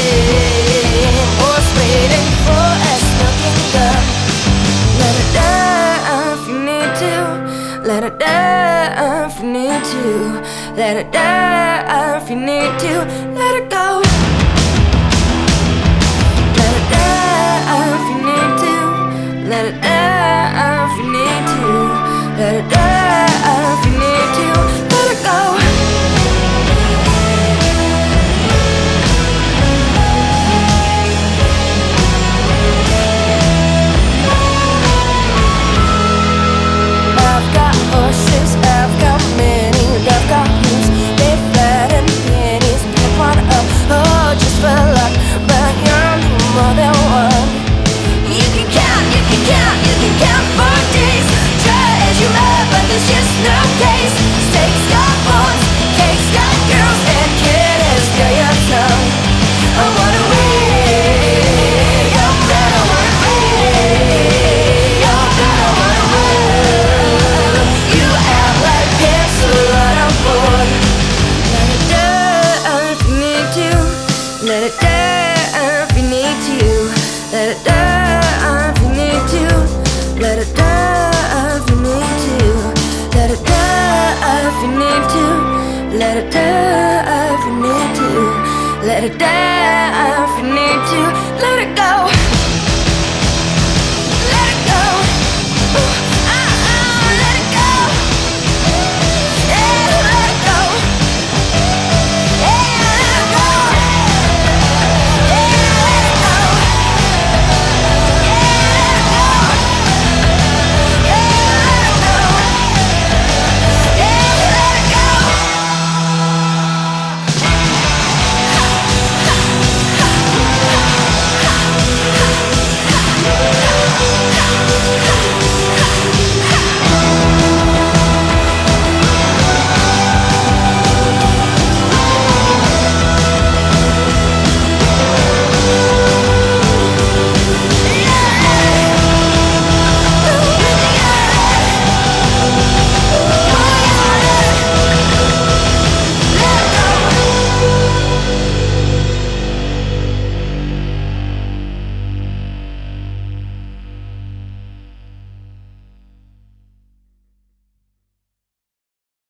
or waiting for a smoking gun. Let it die if you need to. Let it die if you need to. Let it die if you need to. Let it go. Let it die if you need to. Let it die if you need to. Let it die if you need to. Let it go. I've got horses, I've got many, I've got hooves, they flatten pennies, pick one up, oh, just for luck, but you're only more than one. You can count, you can count, you can count for days, try as you might, but there's just no case. Steaks got bones, cakes got girls, and kittens got your tongue. I wanna win, you're better wanna win, you're better wanna win. You act like pigs, so right on board. Let it die if you need to. Let it die if you need to. Let it die if you need to. Let it die if you need to. Let it die if you need to. Let it die if you need to. Let it die if you need to.